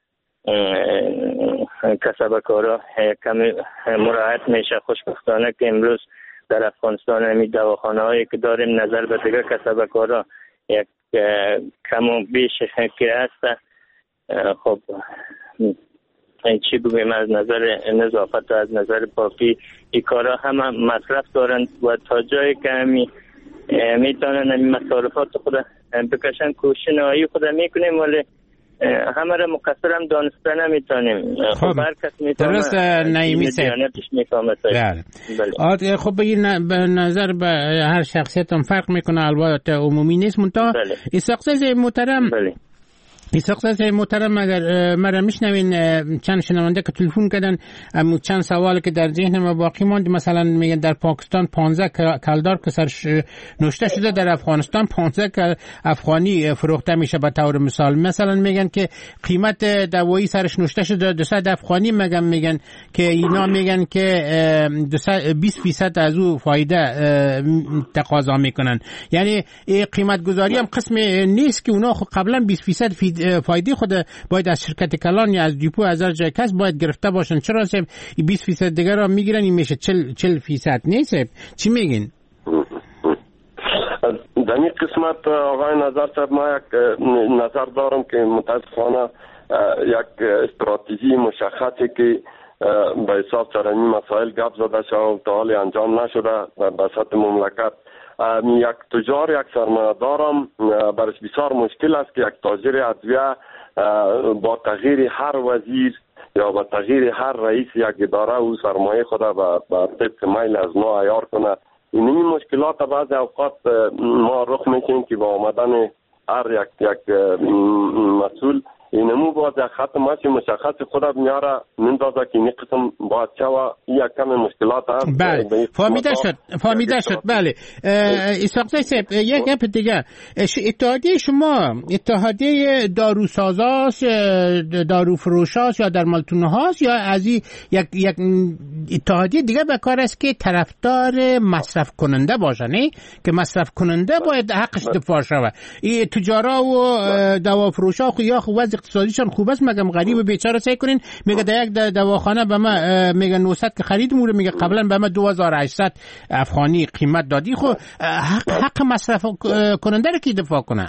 کسب کارا کم مراعات میشه. خوشبختانه که امروز در افغانستان همی دواخانه هایی که داریم نظر به دیگه کسب کارا یک کم و بیش که هست. خب چی بگویم، از نظر نظافت و از نظر پاکی این کارا همه مصرف دارند و تا جایی که همی میتونن همی مصارفات خود بکشن کوشش نهایی خود میکنیم، ولی همه را مقصر هم دانسته نمیتونیم. خب درست نعیمی بله. خب به نظر به هر شخصیت هم فرق میکنه، البته عمومی نیست. منتها اساقزاز محترم بله. اساقزاز محترم اگر مرا میشنوین، چند شنونده که تلفن کردن چند سوال که در ذهن ما باقی ماند. مثلا میگن در پاکستان پانزده کلدار که سرش نوشته شده، در افغانستان پانزده افغانی فروخته میشه به طور مثال. مثلا میگن که قیمت دوایی سرش نوشته شده دویست افغانی، میگن میگن که اینا میگن که بیست فیصد از او فایده تقاضا میکنن. یعنی قیمت گذاری هم قسم نیست که اونا قبلا بیست فیصد فایده خود باید از شرکت کلان یا از دیپو از هر جای کس باید گرفته باشن. چرا سب بیست فیصد دیگر را میگیرن، این میشه چهل فیصد نیست؟ چی میگین؟ در این قسمت آقای نظر صاحب ما یک نظر دارم که متاسفانه یک استراتژی مشخصی که به حساب سرانی مسائل گپ زده شد و تا حال انجام نشده در سطح مملکت. یک تجار یک سرمایه دارم برش بسیار مشکل است که یک تاجر ادویه با تغییر هر وزیر یا با تغییر هر رئیس یک اداره او سرمایه خود به طبق میل از ما عیار کنه. این مشکلات بعضی اوقات ما رخ میکنیم که با آمدن هر یک یک مسئول اینمو باید خط ماشی مشخص خود میاره مندازه که این قسم باید شوه یک کم مشکلات هست. بله فهمیده شد فهمیده شد بله. اساقزای صاحب یک گپ دیگه، اتحادیه شما اتحادیه داروسازاست، داروفروشاست یا در مالتونه هاست، یا از یک یک اتحادیه دیگه به کار است که طرفدار مصرف کننده باشه، نه که مصرف کننده باید حقش دفاع شوه؟ این تجارا و دوافروشا خو یا خو اقتصادیشان خوب است، مگم غریب بیچاره سعی کنین. میگه در یک دواخانه به ما میگه نهصد که خرید موره، میگه قبلا به ما دو هزار و هشتصد افغانی قیمت دادی. خب حق, حق مصرف کننده رو کی دفاع کنه؟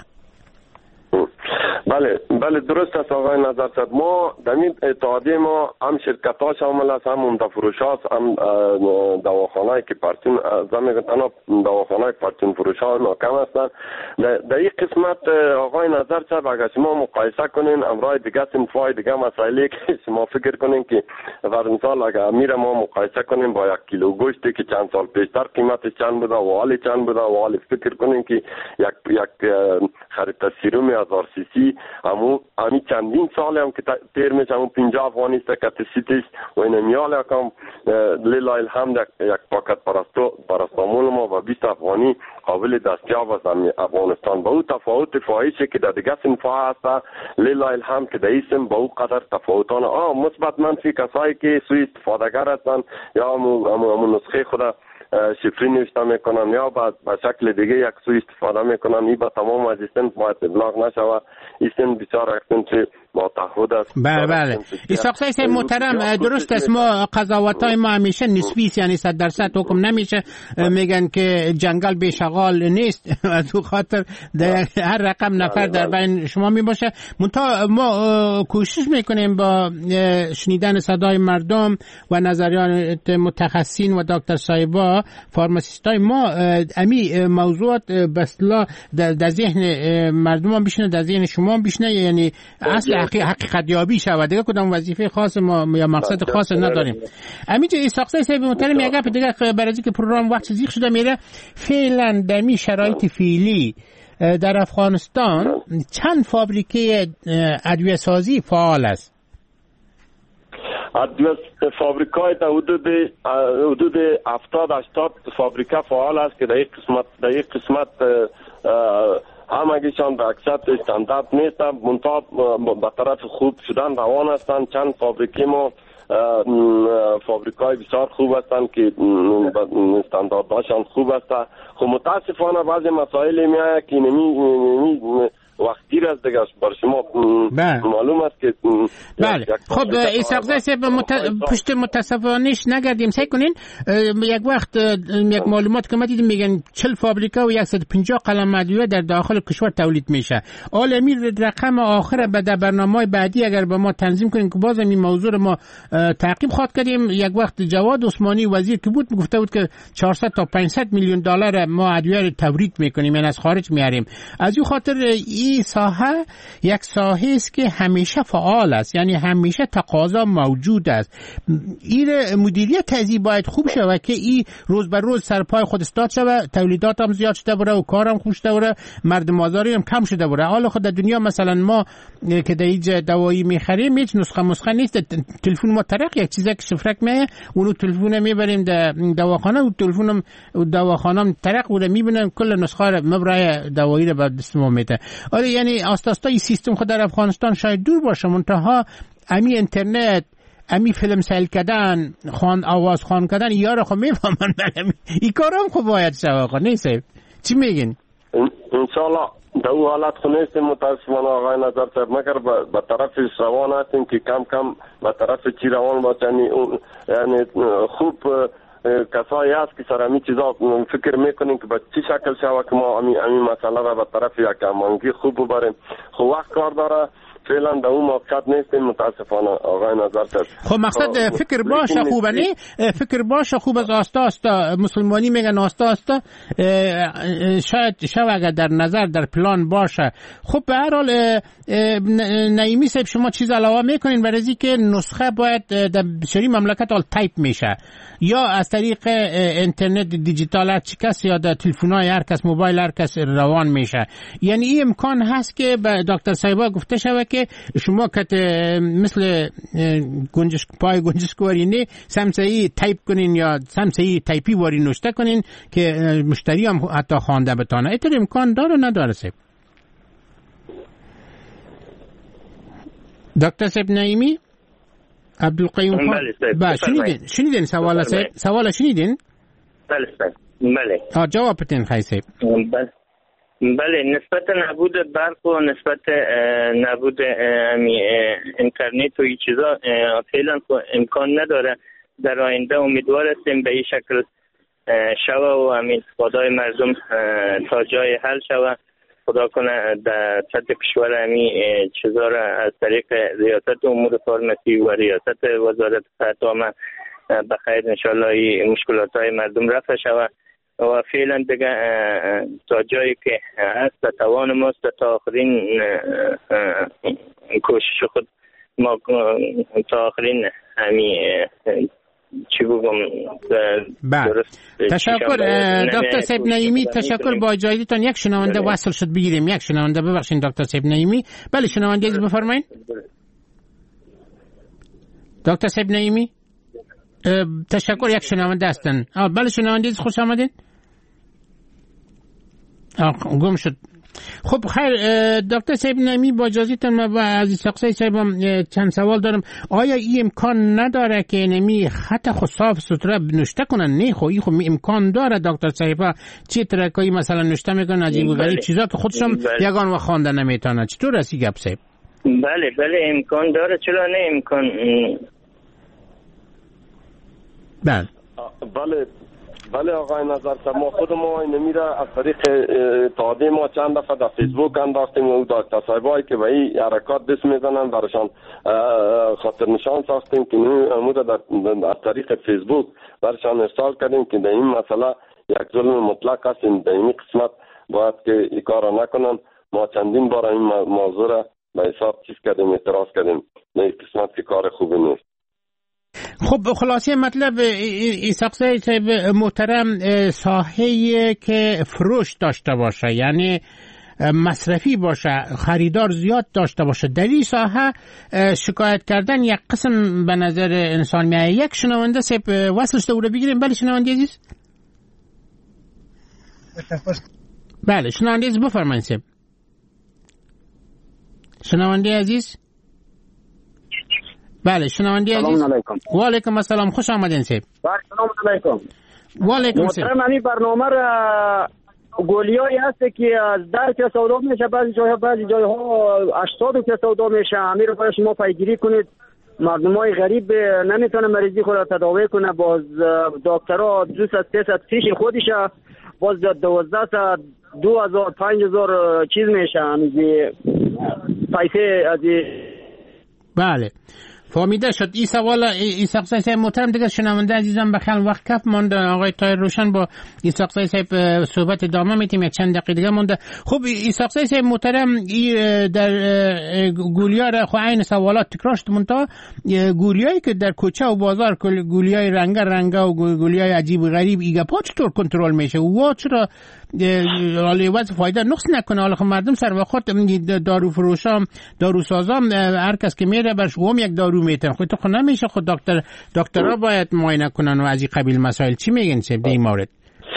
بله بله درست است آقای نظر صاحب. ما در این اتحادیه ما هم شرکت ها شامل است، هم عمده فروش هاست، هم دواخانه‌ای که پرچون زمین تنها دواخانه‌ای پرچون فروش ها ناکم هستند. در این قسمت آقای نظر صاحب اگر شما مقایسه کنین امرای دیگه صنفای دیگه مسائلی که شما فکر کنین که فرض مثال اگر میره ما مقایسه کنیم با یک کیلو گوشتی که چند سال پیشتر قیمتش چند بوده و حالی چند بوده و حالی فکر کنین که یک یک خرید سیروم هزار سی سی همون همی چندین سال هم که تیر میشه همون پینجا افغانی است که تسیتیش و این میال یکم لیلا الحمد یک پاکت پرستامول ما و بیست افغانی قابل دستیاب است افغانستان. با او تفاوت فاحشی که در دیگه صنفها هست لیلا الحمد که در این صنف با او قدر تفاوتان آه مثبت منفی کسایی که سوی استفادهگر هستند یا همون نسخه خود شفری نوشته میکنن یا به شکل دیگه یک سو استفاده میکنن. این به تمام از این باید ابلاغ نشود. این بسیار اکسنت با تعهد است. بله بله. اسحاق صاحب محترم، درست است، ما قضاوت‌های ما همیشه نسبی است، یعنی صد درصد حکم نمیشه. میگن که جنگل بیشغال نیست، از اون خاطر هر رقم نفر در بین شما می باشه. منتها ما کوشش میکنیم با شنیدن صدای مردم و نظریات متخصصین و دکتر صاحبا فارماسیستای ما امی موضوعات به اصطلاح در ذهن مردم هم بشینه، در ذهن شما هم بشینه، یعنی اصل حقیقت یابی شود. دیگه کدام وظیفه خاص ما یا مقصد خاص نداریم. امیجا اسحاق صاحب محترم، یک گپ دیگه برای اینکه پروگرام وقت زیاد شده میره، فعلا در می شرایط فعلی در افغانستان چند فابریکه ادویه سازی فعال است؟ ادویه فابریکای در حدود حدود هفتاد هشتاد فابریکه فعال است که در یک قسمت در یک قسمت همگیشان به اکثر استاندارد نیستند، منتها به طرف خوب شدن روان هستند. چند فابریکه ما فابریکای بسیار خوب هستند که استانداردهاشان خوب است. خب متاسفانه بعضی مسائل میآید که نمی وقتی از دیگه بر شما معلوم است که بله. خب اسحاق صاحب مت... پشت متصفانش نگردیم، سعی کنین یک وقت یک معلومات که ما دیدیم میگن چهل فابریکه و صد و پنجاه قلم ادویه در داخل کشور تولید میشه. عالمی رقم آخر به در برنامه‌های بعدی اگر به ما تنظیم کنین که باز این موضوع رو ما تعقیب خواهد کردیم. یک وقت جواد عثمانی وزیر که بود گفته بود که چهارصد تا پانصد میلیون دلار ما ادویه رو تولید میکنیم، یعنی از خارج میاریم. از این خاطر این ساحه یک ساحه است که همیشه فعال است، یعنی همیشه تقاضا موجود است. این مدیریت تازی باید خوب شود که این روز به روز سرپای خود استاد شود، تولیدات هم زیاد شده بره و کارم خوب شده بره، مردم آزاری هم کم شده بره. حالا خود در دنیا مثلا ما که در اینجا دوایی میخریم هیچ نسخه مسخه نیست، تلفن ما طرق یک چیزی که شفرک میه اونو تلفن میبریم در دواخانه و تلفنم دواخانه طرق و میبینیم کل نسخه رو مبرای دوایی رو به دست ما میده. آره یعنی آستاستا این سیستم خود در افغانستان شاید دور باشه، منتها امی اینترنت، امی فیلم سیل کردن، خوان آواز خوان کردن یارو خو میفهمن. این کارام خو باید شود خو نیست. چی میگین؟ انشالله در او حالت خو نیستیم متاسفانه آقای نظر صاحب، مگر به طرف روان هستیم که کم کم به طرف چی روان باشه. یعنی خوب کسایی هست که سر امی چیزا فکر میکنیم که به چی شکل شوه که ما امی, امی مسئله را به طرف یک امانگی خوب ببریم. خب وقت کار داره، فعلا در اون موقعیت نیستیم متاسفانه آقای نظر صاحب. خب مقصد فکر باشه خوبه نه؟ فکر باشه خوب از آستا آستا مسلمانی میگن آستا آستا شاید شاید اگر در نظر در پلان باشه. خب به هر حال نعیمی صاحب شما چیز علاوه میکنین برای از اینکه نسخه باید در بسیاری مملکت آل تایپ میشه یا از طریق اینترنت دیجیتال هر چی کس یا در تلفن‌های هر کس موبایل هر کس روان میشه. یعنی این امکان هست که به دکتر صاحبا گفته شود که شما که مثل گنجش پای گنجشک وارینه سمسایی تایپ کنین یا سمسایی تایپی واری نوشته کنین که مشتری هم حتی خوانده بتانه. ایتر امکان داره نداره صاحب؟ دکتر صاحب نعیمی عبدالقیوم خان. بله شنیدین شنیدین سوال صاحب سوال شنیدین؟ بله بله. آ جواب بدین خیر صاحب. بله بله نسبت نبود برق و نسبت نبود اینترنت و این چیزا فعلا امکان نداره. در آینده امیدوار هستیم به این شکل شوه و همین استفاده مردم تا جای حل شوه. خدا کنه در سطح کشور همین چیزا را از طریق ریاست امور فارمسی و ریاست وزارت صحت عامه بخیر انشالله این مشکلات های مردم رفع شوه و فعلا دیگه تا جایی که هست توان ماست تا آخرین کوشش خود ما تا آخرین همین چی بگم درست. تشکر دکتر صاحب نعیمی، تشکر. با اجازهتون یک شنونده وصل شد بگیریم. یک شنونده ببخشید دکتر صاحب نعیمی. بله شنونده از بفرمایید. دکتر صاحب نعیمی تشکر. یک شنونده هستن. بله شنونده از خوش آمدین. گم شد خب خیر دکتر صاحب نعیمی، با اجازهتون و از سقسای صاحب چند سوال دارم. آیا این امکان نداره که نمی خط خود صاف سوتره نوشته کنن؟ نه خب این خب امکان داره دکتر صاحب، چه ترکایی مثلا نوشته میکنن عجیب و غریب چیزا که خودشم یگان و خوانده نمیتونه. چطور هستی گپ صاحب؟ بله بله امکان داره، چرا نه امکان. بله بله بله آقای نظر ما خود ما نمیره از طریق تادی ما چند دفعه در فیسبوک انداختیم و دکتر صاحبایی که به این حرکات دست میزنن برشان خاطر نشان ساختیم که نموده در از طریق فیسبوک برشان ارسال کردیم که در این مسئله یک ظلم مطلق است، در این قسمت باید که این کار را نکنن. ما چندین بار این موضوع را به حساب چیز کردیم، اعتراض کردیم در این قسمت که کار خوبی نیست. خب خلاصه مطلب ایساقزی صاحب محترم، ساحه‌ای که فروش داشته باشه، یعنی مصرفی باشه، خریدار زیاد داشته باشه، در این ساحه شکایت کردن یک قسم به نظر انسان میاد. یک شنونده صاحب وصلش رو بگیریم. بله شنونده عزیز. بله شنونده عزیز بفرمایید صاحب. شنونده عزیز. بله شنونده عزیز. سلام علیکم. و علیکم السلام، خوش آمدین صاحب. سلام علیکم. و علیکم السلام. محترم این برنامه را گولیایی هست که از در که سودا میشه، بعضی جایها بعضی جایها هشتاد که سودا میشه. امیر رو شما پیگیری کنید. مردمای غریب نمیتونه مریضی خود را تداوی کنه. باز دکترها دو صد سه صد فیش خودشه، باز دوازده صد دو هزار پنج هزار چیز میشه همیزی پیسه از. بله فهمیده شد. این سوال ایساقزی صاحب محترم دیگه شنونده عزیزم بخیل وقت کف مونده. آقای طاهر روشن با ایساقزی صاحب صحبت ادامه میتیم، یک چند دقیقه دیگه مونده. خب ایساقزی صاحب محترم در گولیا را خو عین سوالات تکرار شد، منتها گولیایی که در کوچه و بازار گولیای رنگ رنگ و گولیای عجیب و غریب ایگه پا چطور کنترل میشه و چرا حالا واسه فایده نقص نکنه؟ حالا مردم سر وقت دارو فروشام دارو سازام هر کس که میره برش هم یک دارو میتن، خود تو نمیشه. خود دکتر دکترها باید معاینه کنن و از این قبیل مسائل. چی میگن سب در این مورد؟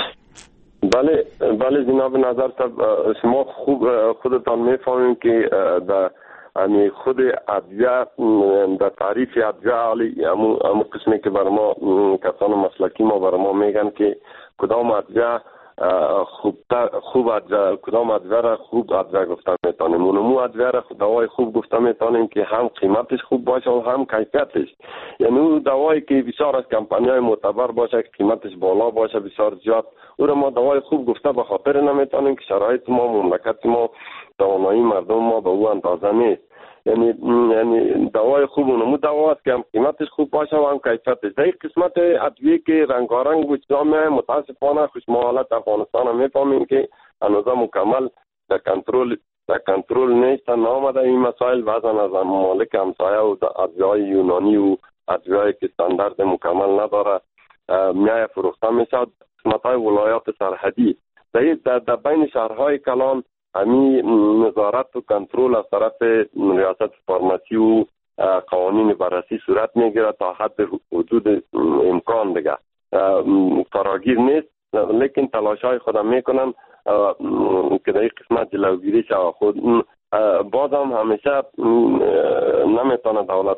بله بله جناب نظر شما خوب خودتان میفهمیم که در یعنی خود ادویه در تعریف ادویه عالی همون قسمی که بر ما کسان مسلکی ما بر ما میگن که کدام ادویه خوب خوب ادویه کدام ادویه را خوب ادویه گفته میتونیم. اونمو ادویه را دوای خوب گفته میتونیم که هم قیمتش خوب باشه و هم کیفیتش. یعنی اون دوایی که بسیار از کمپانی‌های معتبر باشه که قیمتش بالا باشه بسیار زیاد، او را ما دوای خوب گفته به خاطر نمیتونیم که شرایط ما مملکت ما توانایی مردم ما به او اندازه نیست. یعنی یعنی دوای خوب اونمو دوا است که هم قیمتش خوب باشه و هم کیفیتش. در این قسمت ادویه که رنگارنگ و چیزا میه متاسفانه خوش ما حالت افغانستان هم میفهمیم که هنوز مکمل در کنترل در کنترل نیست. نامده این مسائل بعضا از ممالک همسایه و ادویه‌های یونانی و ادویه‌ای که استاندارد مکمل نداره میای فروخته میشه. قسمت‌های ولایات سرحدی در در بین شهرهای کلان همین نظارت و کنترل از طرف ریاست فارماسی و قوانین بررسی صورت میگیره تا حد حدود امکان دیگه فراگیر نیست، لیکن تلاشای خودم میکنن که در این قسمت جلوگیری شود. خود باز هم همیشه نمیتونه دولت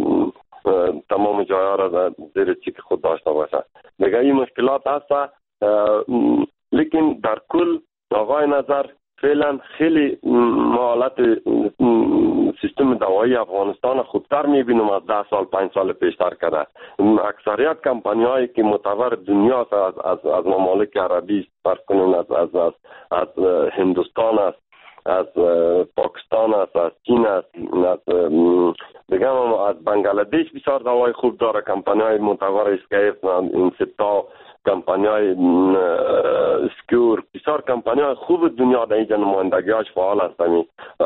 تمام جاها را زیر چیک خود داشته باشه. دیگه این مشکلات هست، لیکن در کل آقای نظر فعلا خیلی حالت سیستم دوایی افغانستان خوبتر میبینم از ده سال پنج سال پیشتر کرده. اکثریت کمپانی هایی که معتبر دنیا است از از, از ممالک عربی فرض کنین، از از از, از هندوستان است، از پاکستان است، از چین است، از دیگه از بنگلادش بسیار دوای خوب داره. کمپانی های معتبر اسکیپ، اینستا، کمپانی های سکور، بسیار کمپانی های خوب دنیا در اینجا نمایندگی‌هاش فعال هستند.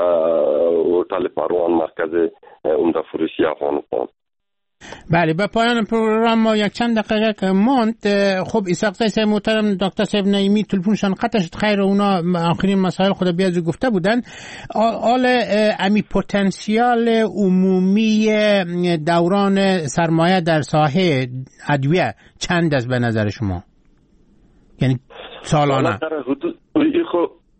هتل پروان مرکز عمده فروشی افغانستان. بله به پایان پروگرام ما یک چند دقیقه که ماند. خب ایساقزی صاحب محترم دکتر صاحب نعیمی تلفنشان قطع شد، خیر اونا آخرین مسائل خود بیازو گفته بودن. آل امی پتانسیال عمومی دوران سرمایه در ساحه ادویه چند است به نظر شما؟ یعنی سالانه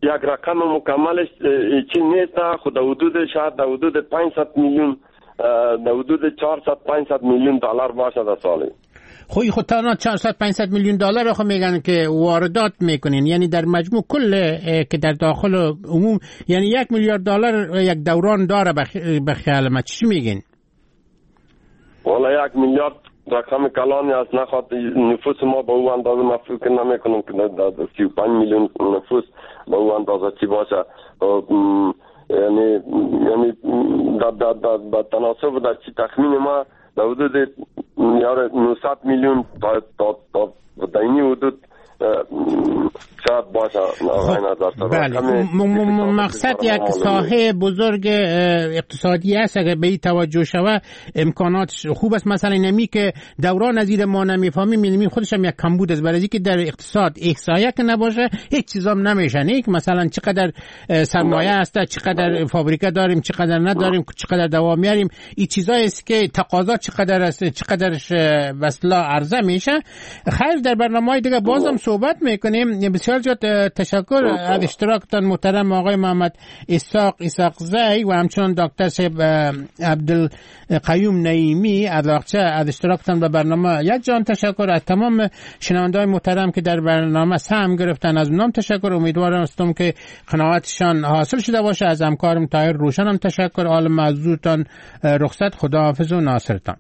یک رقم مکملش چی نیست، خود حدود شاید در حدود پانصد میلیون در حدود چهارصد پانصد میلیون دلار باشه در سالی. خوی خود تنها چهارصد پانصد میلیون دلار خو میگن که واردات میکنین، یعنی در مجموع کل که در داخل عموم یعنی یک میلیارد دلار یک دوران داره به خیال ما. چی میگین؟ والا یک میلیارد رقم کلانی است، نخواد نفوس ما به او اندازه ما فکر نمیکنم که سی و پنج میلیون نفوس به او اندازه چی باشه. یعنی یعنی در در در در تناسب در چی تخمین ما در حدود یار نهصد میلیون تا تا تا دینی حدود شاید باشه. بله، مقصد یک ساحه بزرگ اقتصادی است. اگر به این توجه شود امکانات خوب است. مثلا نمی که دوران از ما نمیفهمیم، می‌بینیم خودش هم یک کمبود است، برای اینکه در اقتصاد احصایه که نباشه هیچ چیزام نمیشه. نه که مثلا چقدر سرمایه است، چقدر فابریکه داریم، چقدر نداریم، چقدر دوام میاریم، این چیزایی است که تقاضا چقدر است، چقدرش وصلا عرضه میشه. خیر، در برنامه‌های دیگه بازم صحبت میکنیم. بسیار زیاد تشکر از اشتراکتان محترم آقای محمد اسحاق اسحاقزی و همچنان دکتر صاحب عبدالقیوم نعیمی از اقچه از اشتراکتان به برنامه. یک جان تشکر از تمام شنونده‌های محترم که در برنامه سهم گرفتن. از اونام تشکر. امیدوارم استم که قناعتشان حاصل شده باشه. از همکارم طاهر روشنم تشکر. عالم عزوتان رخصت. خداحافظ و ناصرتان.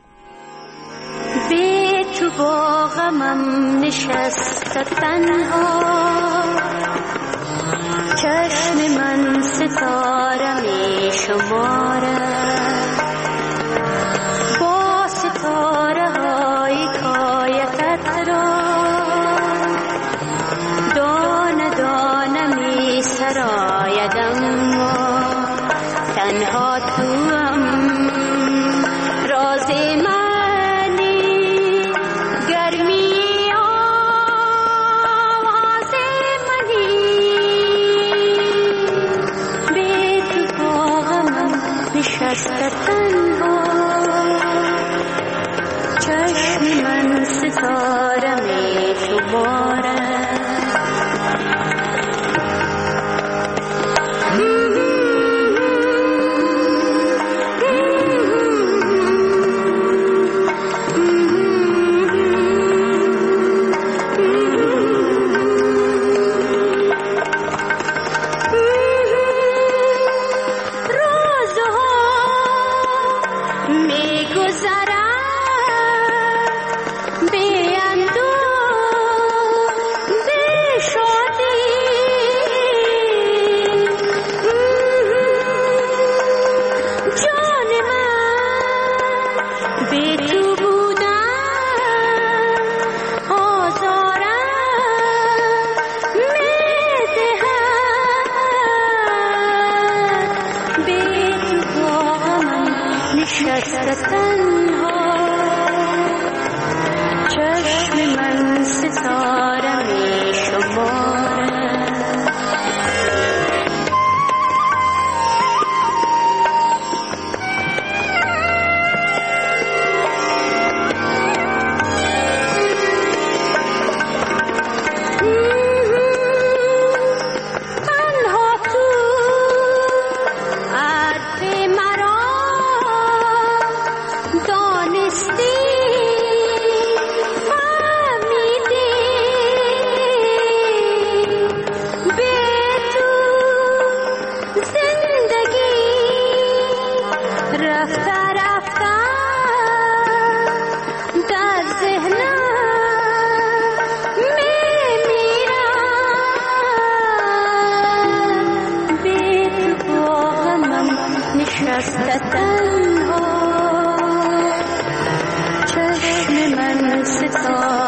تو با غمم نشسته تنها، چشم من ستاره می شماره، با ستاره های کایتت را دانه دانه می سرایدم، تنها تو هم راز من نشسته تنها، چشم من ستاره می شماره. چشم من ستاره